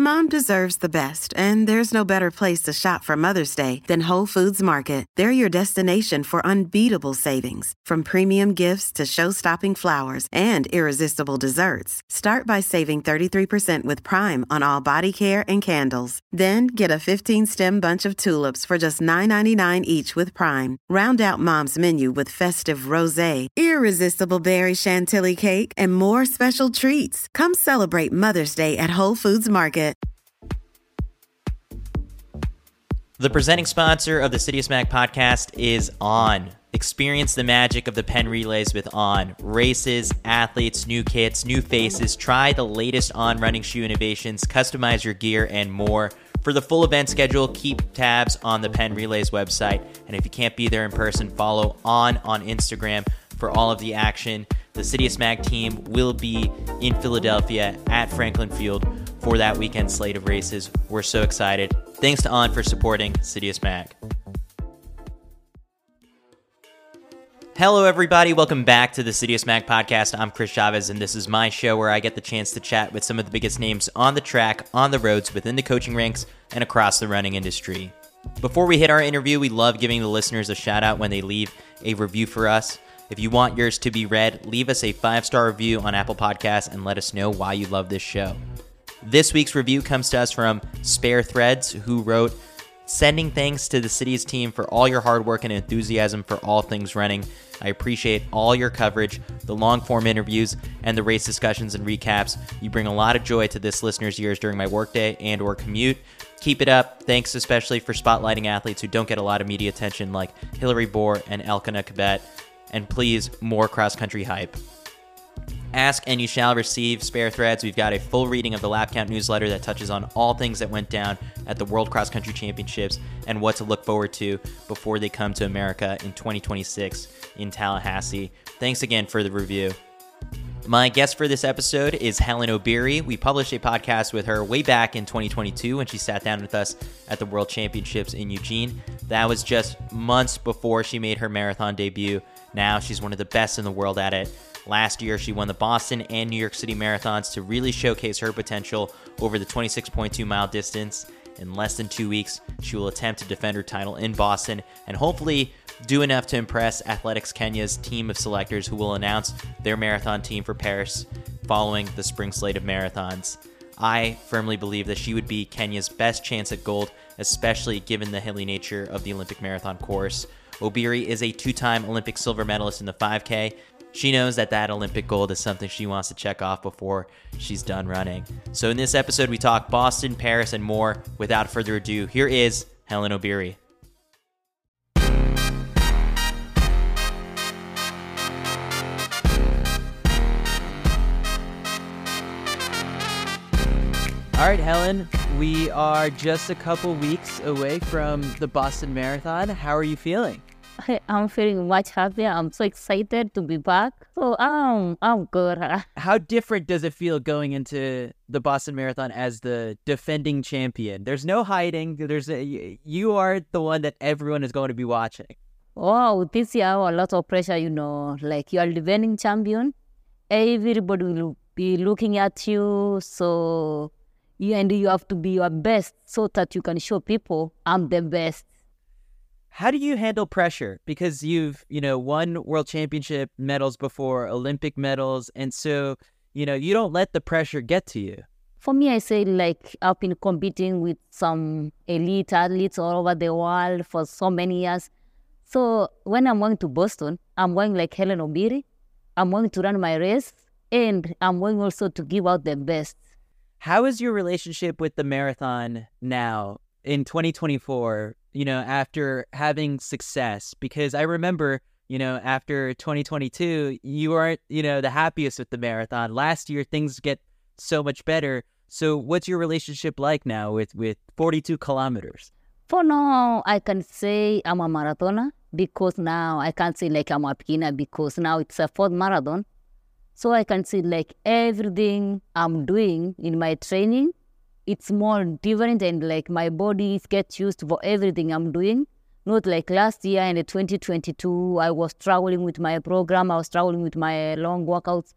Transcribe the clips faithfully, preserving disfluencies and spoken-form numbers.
Mom deserves the best, and there's no better place to shop for Mother's Day than Whole Foods Market. They're your destination for unbeatable savings, from premium gifts to show-stopping flowers and irresistible desserts. Start by saving thirty-three percent with Prime on all body care and candles. Then get a fifteen-stem bunch of tulips for just nine ninety-nine each with Prime. Round out Mom's menu with festive rosé, irresistible berry chantilly cake, and more special treats. Come celebrate Mother's Day at Whole Foods Market. The presenting sponsor of the City of Smack podcast is On. Experience the magic of the Penn Relays with On. Races, athletes, new kits, new faces. Try the latest On running shoe innovations, customize your gear, and more. For the full event schedule, keep tabs on the Penn Relays website. And if you can't be there in person, follow On on Instagram for all of the action. The City of Smack team will be in Philadelphia at Franklin Field for that weekend slate of races. We're so excited. Thanks to On for supporting City of Smack. Hello, everybody. Welcome back to the City of Smack podcast. I'm Chris Chavez, and this is my show where I get the chance to chat with some of the biggest names on the track, on the roads, within the coaching ranks, and across the running industry. Before we hit our interview, we love giving the listeners a shout out when they leave a review for us. If you want yours to be read, leave us a five-star review on Apple Podcasts and let us know why you love this show. This week's review comes to us from Spare Threads, who wrote, "Sending thanks to the City's team for all your hard work and enthusiasm for all things running. I appreciate all your coverage, the long-form interviews, and the race discussions and recaps. You bring a lot of joy to this listener's ears during my workday and or commute. Keep it up. Thanks especially for spotlighting athletes who don't get a lot of media attention like Hillary Bohr and Elkanah Kibet. And please, more cross-country hype." Ask and you shall receive. Spare Threads. We've got a full reading of the Lap Count newsletter that touches on all things that went down at the World Cross Country Championships and what to look forward to before they come to America in twenty twenty-six in Tallahassee. Thanks again for the review. My guest for this episode is Hellen Obiri. We published a podcast with her way back in twenty twenty-two when she sat down with us at the World Championships in Eugene. That was just months before she made her marathon debut. Now she's one of the best in the world at it. Last year, she won the Boston and New York City marathons to really showcase her potential over the twenty-six point two mile distance. In less than two weeks, she will attempt to defend her title in Boston and hopefully do enough to impress Athletics Kenya's team of selectors who will announce their marathon team for Paris following the spring slate of marathons. I firmly believe that she would be Kenya's best chance at gold, especially given the hilly nature of the Olympic marathon course. Obiri is a two-time Olympic silver medalist in the five K. She knows that that Olympic gold is something she wants to check off before she's done running. So in this episode, we talk Boston, Paris, and more. Without further ado, here is Hellen Obiri. All right, Hellen, we are just a couple weeks away from the Boston Marathon. How are you feeling? I'm feeling much happier. I'm so excited to be back. So um, I'm good. How different does it feel going into the Boston Marathon as the defending champion? There's no hiding. There's a, you are the one that everyone is going to be watching. Wow, this year a lot of pressure, you know, like you are the defending champion. Everybody will be looking at you. So, you, and you have to be your best so that you can show people I'm the best. How do you handle pressure? Because you've, you know, won world championship medals before, Olympic medals, and so, you know, you don't let the pressure get to you. For me, I say, like, I've been competing with some elite athletes all over the world for so many years. So when I'm going to Boston, I'm going like Hellen Obiri. I'm going to run my race, and I'm going also to give out the best. How is your relationship with the marathon now in twenty twenty-four? You know, after having success, because I remember, you know, after twenty twenty-two, you aren't, you know, the happiest with the marathon. Last year, things get so much better. So what's your relationship like now with, with forty-two kilometers? For now, I can say I'm a marathoner because now I can't say like I'm a beginner because now it's a fourth marathon. So I can say like everything I'm doing in my training, it's more different and like my body gets used for everything I'm doing. Not like last year in twenty twenty-two, I was struggling with my program, I was struggling with my long workouts.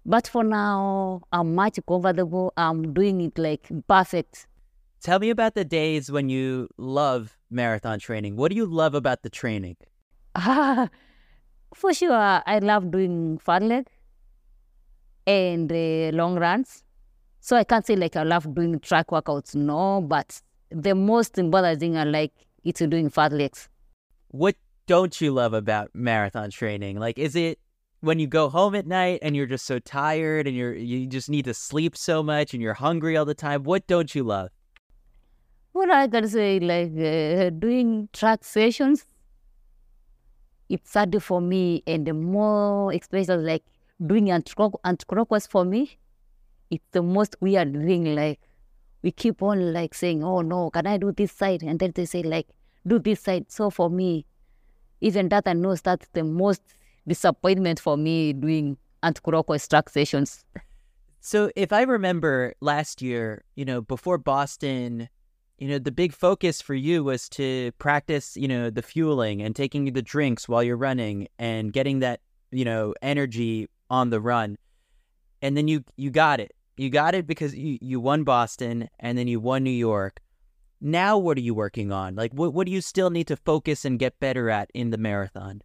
But for now, I'm much comfortable. I'm doing it like perfect. Tell me about the days when you love marathon training. What do you love about the training? For sure, I love doing fat leg and uh, long runs. So I can't say like I love doing track workouts, no, but the most important thing I like is doing fat legs. What don't you love about marathon training? Like, is it when you go home at night and you're just so tired and you're you just need to sleep so much and you're hungry all the time? What don't you love? Well, I can say like uh, doing track sessions, it's hard for me, and the more especially like doing anti-clockwise for me, it's the most weird thing. Like we keep on like saying, oh no, can I do this side? And then they say like, do this side. So for me, even that I know that's the most disappointment for me doing anti-clockwise track sessions. So if I remember last year, you know, before Boston, you know, the big focus for you was to practice, you know, the fueling and taking the drinks while you're running and getting that, you know, energy on the run. And then you you got it. You got it because you, you won Boston and then you won New York. Now what are you working on? Like, what, what do you still need to focus and get better at in the marathon?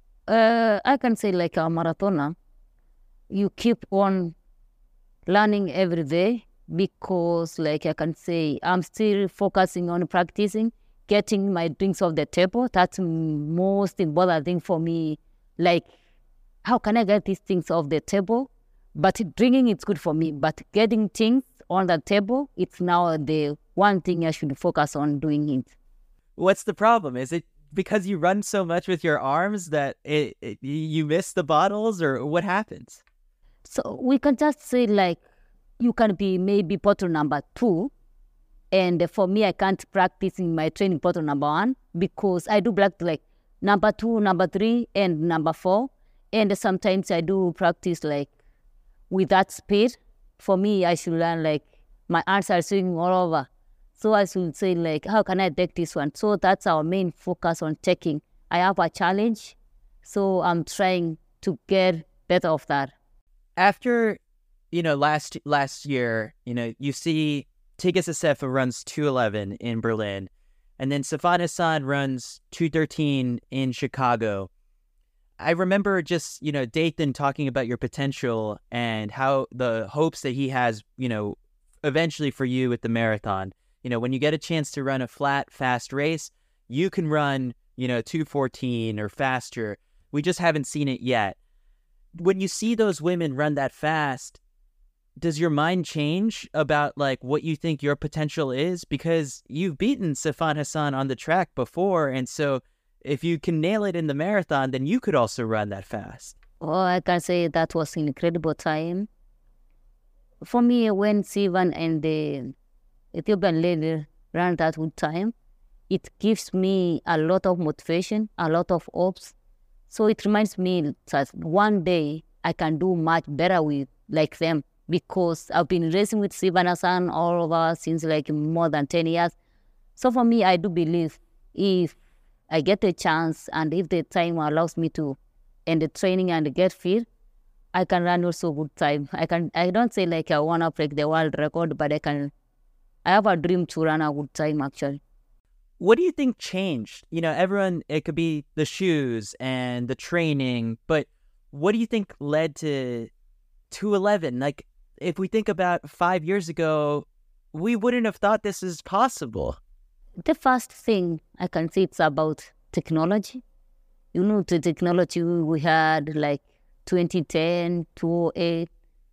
Uh, I can say like a marathoner, you keep on learning every day because like I can say I'm still focusing on practicing, getting my drinks off the table. That's the most important thing for me. Like, how can I get these things off the table? But drinking is good for me, but getting things on the table, it's now the one thing I should focus on doing it. What's the problem? Is it because you run so much with your arms that it, it, you miss the bottles, or what happens? So we can just say like, you can be maybe bottle number two. And for me, I can't practice in my training bottle number one because I do black like number two, number three, and number four. And sometimes I do practice like with that speed. For me, I should learn like my arms are swinging all over. So I should say like, how can I take this one? So that's our main focus on taking. I have a challenge, so I'm trying to get better of that. After, you know, last last year, you know, you see Tigges Assefa runs two eleven in Berlin, and then Sifan Hassan runs two thirteen in Chicago. I remember just, you know, Dathan talking about your potential and how the hopes that he has, you know, eventually for you with the marathon. You know, when you get a chance to run a flat, fast race, you can run, you know, two fourteen or faster. We just haven't seen it yet. When you see those women run that fast, does your mind change about like what you think your potential is? Because you've beaten Sifan Hassan on the track before, and so if you can nail it in the marathon, then you could also run that fast. Oh, I can say that was an incredible time. For me, when Sivan and the Ethiopian lady ran that good time, it gives me a lot of motivation, a lot of hopes. So it reminds me that one day I can do much better with like them, because I've been racing with Sifan Hassan all over since like more than ten years. So for me, I do believe if I get a chance and if the time allows me to end the training and get fit, I can run also good time. I can. I don't say like I want to break the world record, but I can. I have a dream to run a good time actually. What do you think changed? You know, everyone, it could be the shoes and the training, but what do you think led to two eleven? Like, if we think about five years ago, we wouldn't have thought this is possible. The first thing I can say it's about technology. You know, the technology we had like twenty ten, two oh eight.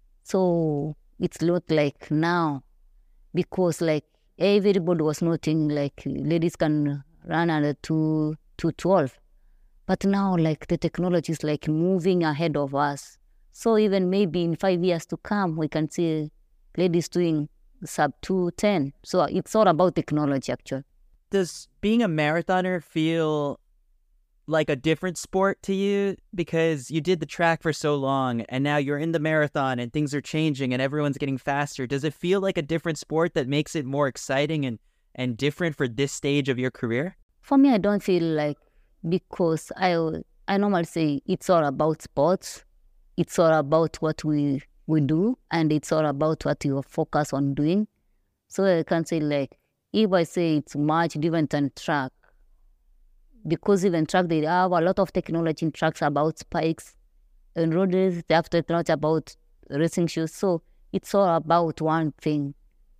So it's not like now, because like everybody was noting like ladies can run under two, two twelve. But now like the technology is like moving ahead of us. So even maybe in five years to come, we can see ladies doing sub two ten. So it's all about technology actually. Does being a marathoner feel like a different sport to you? Because you did the track for so long and now you're in the marathon and things are changing and everyone's getting faster. Does it feel like a different sport that makes it more exciting and, and different for this stage of your career? For me, I don't feel like, because I, I normally say it's all about sports. It's all about what we we do, and it's all about what you focus on doing. So I can say, like, if I say it's much different than track, because even track, they have a lot of technology in tracks about spikes, and road races, they have technology about racing shoes. So it's all about one thing.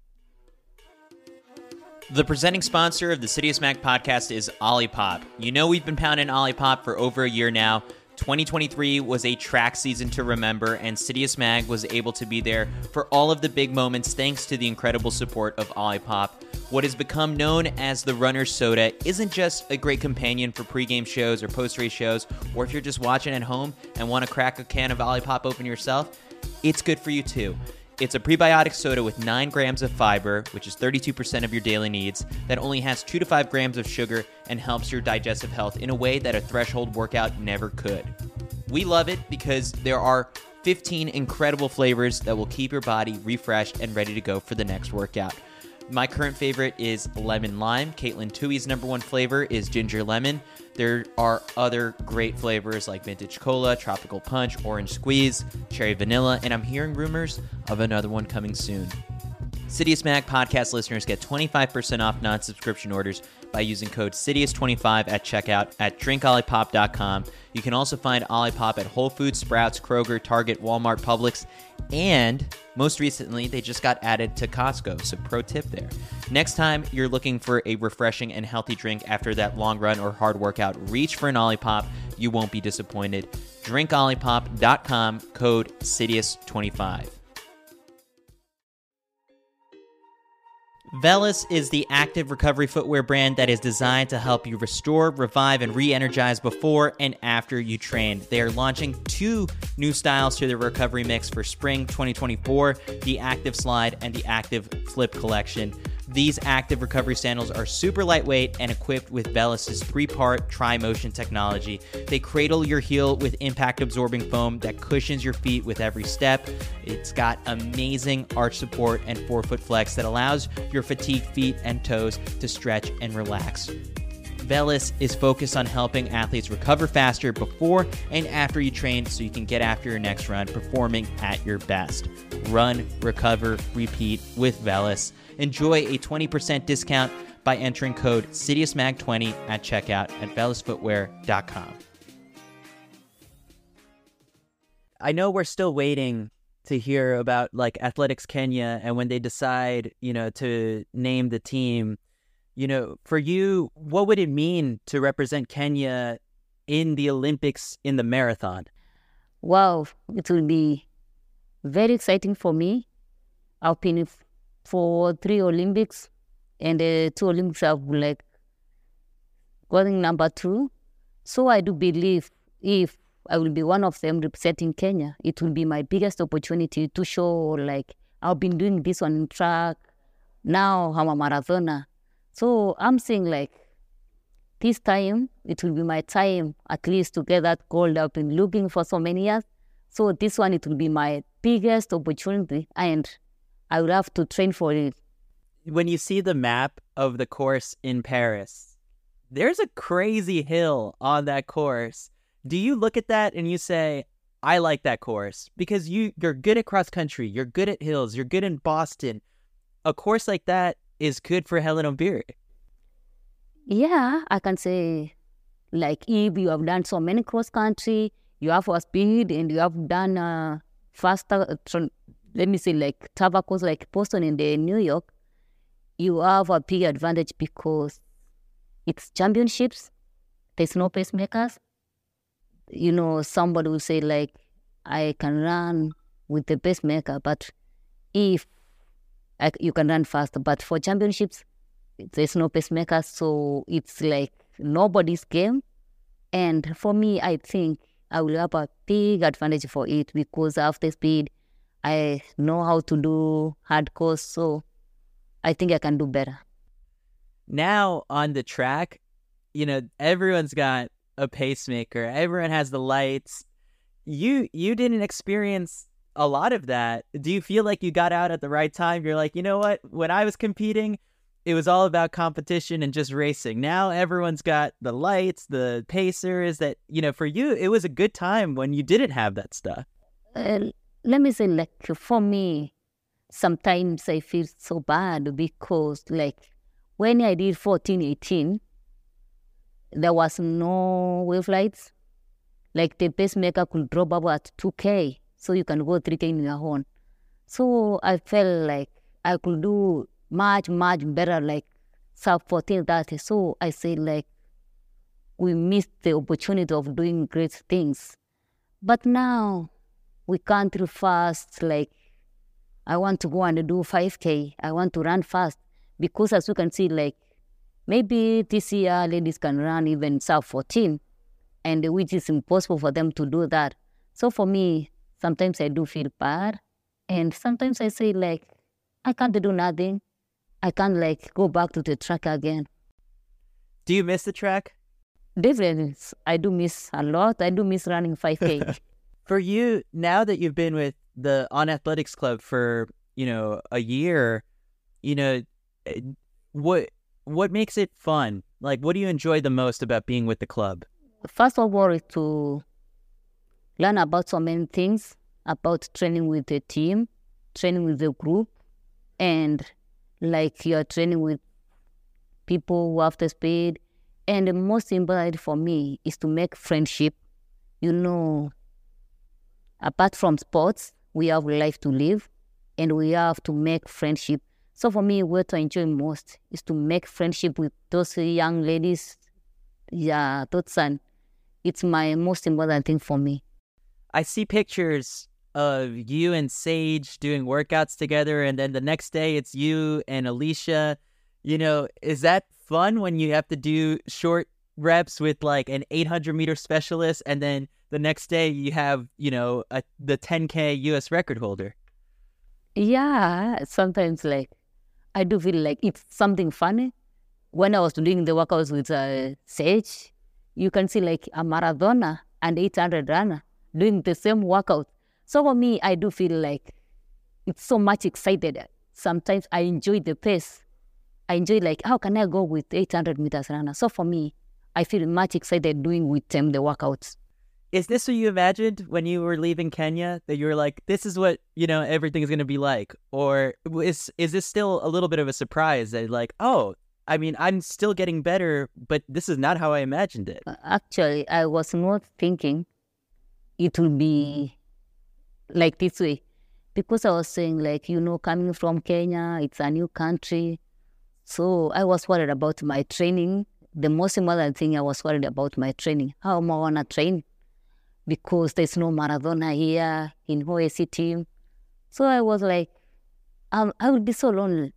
The presenting sponsor of the City of Smack podcast is Olipop. You know we've been pounding Olipop for over a year now. twenty twenty-three was a track season to remember, and City of Smag was able to be there for all of the big moments thanks to the incredible support of Olipop. What has become known as the Runner's Soda isn't just a great companion for pregame shows or post-race shows, or if you're just watching at home and want to crack a can of Olipop open yourself, it's good for you too. It's a prebiotic soda with nine grams of fiber, which is thirty-two percent of your daily needs, that only has two to five grams of sugar and helps your digestive health in a way that a threshold workout never could. We love it because there are fifteen incredible flavors that will keep your body refreshed and ready to go for the next workout. My current favorite is lemon lime. Caitlin Tui's number one flavor is ginger lemon. There are other great flavors like vintage cola, tropical punch, orange squeeze, cherry vanilla, and I'm hearing rumors of another one coming soon. Citius Mag podcast listeners get twenty-five percent off non-subscription orders by using code Citius twenty-five at checkout at drink olipop dot com. You can also find Olipop at Whole Foods, Sprouts, Kroger, Target, Walmart, Publix, and most recently, they just got added to Costco, so pro tip there. Next time you're looking for a refreshing and healthy drink after that long run or hard workout, reach for an Olipop. You won't be disappointed. drink olipop dot com, code Citius twenty-five. Velis is the active recovery footwear brand that is designed to help you restore, revive, and re-energize before and after you train. They are launching two new styles to the recovery mix for spring twenty twenty-four, the Active Slide and the Active Flip collection. These active recovery sandals are super lightweight and equipped with Velis' three-part tri-motion technology. They cradle your heel with impact-absorbing foam that cushions your feet with every step. It's got amazing arch support and forefoot flex that allows your fatigued feet and toes to stretch and relax. Velis is focused on helping athletes recover faster before and after you train so you can get after your next run performing at your best. Run, recover, repeat with Velis. Enjoy a twenty percent discount by entering code Citius Mag twenty at checkout at velis footwear dot com. I know we're still waiting to hear about like Athletics Kenya and when they decide, you know, to name the team. You know, for you, what would it mean to represent Kenya in the Olympics in the marathon? Wow, it will be very exciting for me. I've been for three Olympics, and uh, two Olympics I've like gotten number two. So I do believe if I will be one of them representing Kenya, it will be my biggest opportunity to show like I've been doing this on track. Now I'm a marathoner. So I'm saying like this time, it will be my time at least to get that gold I've been looking for so many years. So this one, it will be my biggest opportunity and I will have to train for it. When you see the map of the course in Paris, there's a crazy hill on that course. Do you look at that and you say, I like that course? Because you, you're good at cross country, you're good at hills, you're good in Boston. A course like that is good for Hellen Obiri. Yeah, I can say, like, if you have done so many cross country, you have a speed and you have done uh, faster, uh, let me say, like, tougher course like Boston and uh, New York, you have a big advantage because it's championships, there's no pacemakers. You know, somebody will say, like, I can run with the pacemaker, but if I, you can run faster, but for championships, there's no pacemaker, so it's like nobody's game. And for me, I think I will have a big advantage for it because after speed, I know how to do hard course, so I think I can do better. Now on the track, you know, everyone's got a pacemaker. Everyone has the lights. You you didn't experience a lot of that. Do you feel like you got out at the right time? You're like, you know what? When I was competing, it was all about competition and just racing. Now everyone's got the lights, the pacers. That, you know, for you, it was a good time when you didn't have that stuff. Uh, let me say, like, for me, sometimes I feel so bad because, like, when I did fourteen, eighteen, there was no wave lights. Like, the pacemaker could drop about two K, so you can go three K in your own. So I felt like I could do much, much better, like, sub fourteen, thirty. So I say, like, we missed the opportunity of doing great things. But now we can't run fast. Like, I want to go and do five K. I want to run fast. Because as you can see, like, maybe this year ladies can run even sub fourteen, and which is impossible for them to do that. So for me, sometimes I do feel bad. And sometimes I say, like, I can't do nothing. I can't, like, go back to the track again. Do you miss the track? Definitely, I do miss a lot. I do miss running five K. For you, now that you've been with the On Athletics Club for, you know, a year, you know, what what makes it fun? Like, what do you enjoy the most about being with the club? First of all, is to learn about so many things, about training with the team, training with the group, and, like, you're training with people who have the speed. And the most important for me is to make friendship. You know, apart from sports, we have life to live, and we have to make friendship. So for me, what I enjoy most is to make friendship with those young ladies. Yeah, those and it's my most important thing for me. I see pictures of you and Sage doing workouts together, and then the next day it's you and Alicia. You know, is that fun when you have to do short reps with, like, an eight hundred meter specialist, and then the next day you have, you know, a, the ten K U S record holder? Yeah, sometimes, like, I do feel like it's something funny. When I was doing the workouts with uh, Sage, you can see, like, a marathoner and eight hundred runner doing the same workout. So for me, I do feel like it's so much excited. Sometimes I enjoy the pace. I enjoy, like, how can I go with eight hundred meters runner? So for me, I feel much excited doing with them the workouts. Is this what you imagined when you were leaving Kenya? That you were like, this is what, you know, everything is going to be like? Or is is this still a little bit of a surprise that, like, oh, I mean, I'm still getting better, but this is not how I imagined it? Actually, I was not thinking it will be like this way. Because I was saying, like, you know, coming from Kenya, it's a new country. So I was worried about my training. The most important thing, I was worried about my training. How am I going to train? Because there's no marathoner here in O A C team. So I was like, um, I would be so lonely.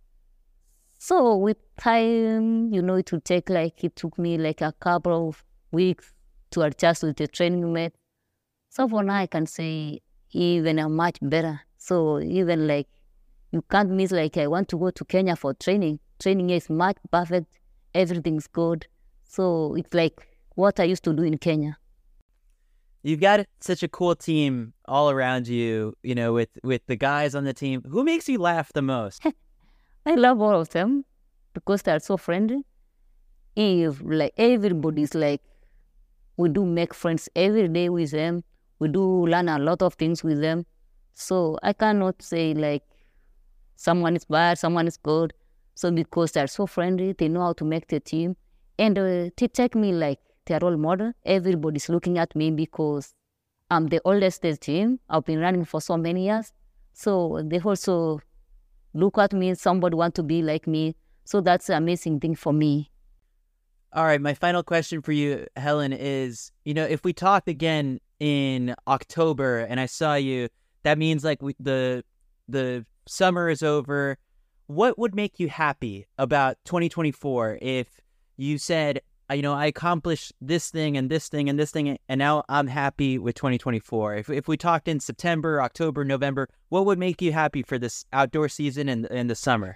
So with time, you know, it would take, like, it took me like a couple of weeks to adjust with the training mate. So for now, I can say even I'm much better. So even, like, you can't miss, like, I want to go to Kenya for training. Training is much perfect. Everything's good. So it's like what I used to do in Kenya. You've got such a cool team all around you, you know, with, with the guys on the team. Who makes you laugh the most? I love all of them because they're so friendly. If, like, everybody's like, we do make friends every day with them. We do learn a lot of things with them. So I cannot say, like, someone is bad, someone is good. So because they're so friendly, they know how to make the team. And uh, they take me like their role model. Everybody's looking at me because I'm the oldest in the team. I've been running for so many years. So they also look at me, somebody want to be like me. So that's an amazing thing for me. All right, my final question for you, Helen, is, you know, if we talk again in October and I saw you, that means, like, we, the the summer is over. What would make you happy about twenty twenty-four if you said, you know, I accomplished this thing and this thing and this thing, and now I'm happy with twenty twenty-four? If if we talked in September, October, November, what would make you happy for this outdoor season and, and the summer?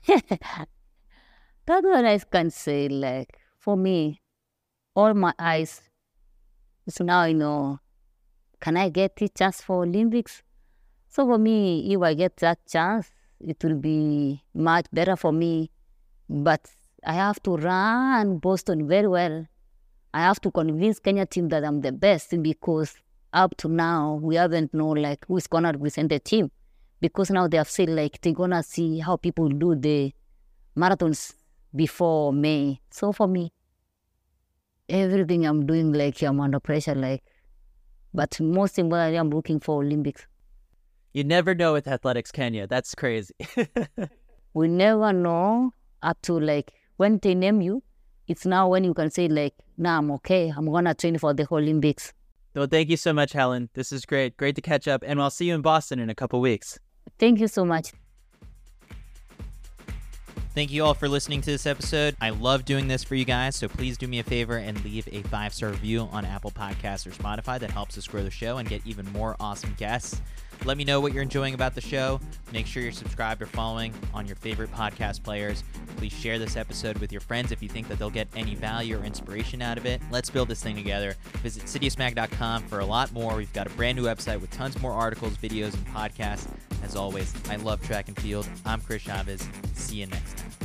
That's what I can say. Like, for me, all my eyes is now, you know, can I get the chance for Olympics? So for me, if I get that chance, it will be much better for me. But I have to run Boston very well. I have to convince Kenya team that I'm the best because up to now, we haven't know like who's gonna represent the team, because now they have said like they're gonna see how people do the marathons before May. So for me, everything I'm doing, like I'm under pressure, like, but most importantly, I'm looking for Olympics. You never know with athletics, can you? That's crazy. We never know up to like when they name you. It's now when you can say like, nah, I'm okay. I'm gonna train for the Olympics. Well, thank you so much, Helen. This is great. Great to catch up. And I'll see you in Boston in a couple weeks. Thank you so much. Thank you all for listening to this episode. I love doing this for you guys, so please do me a favor and leave a five-star review on Apple Podcasts or Spotify. That helps us grow the show and get even more awesome guests. Let me know what you're enjoying about the show. Make sure you're subscribed or following on your favorite podcast players. Please share this episode with your friends if you think that they'll get any value or inspiration out of it. Let's build this thing together. Visit Citius Mag dot com for a lot more. We've got a brand new website with tons more articles, videos, and podcasts. As always, I love track and field. I'm Chris Chavez. See you next time.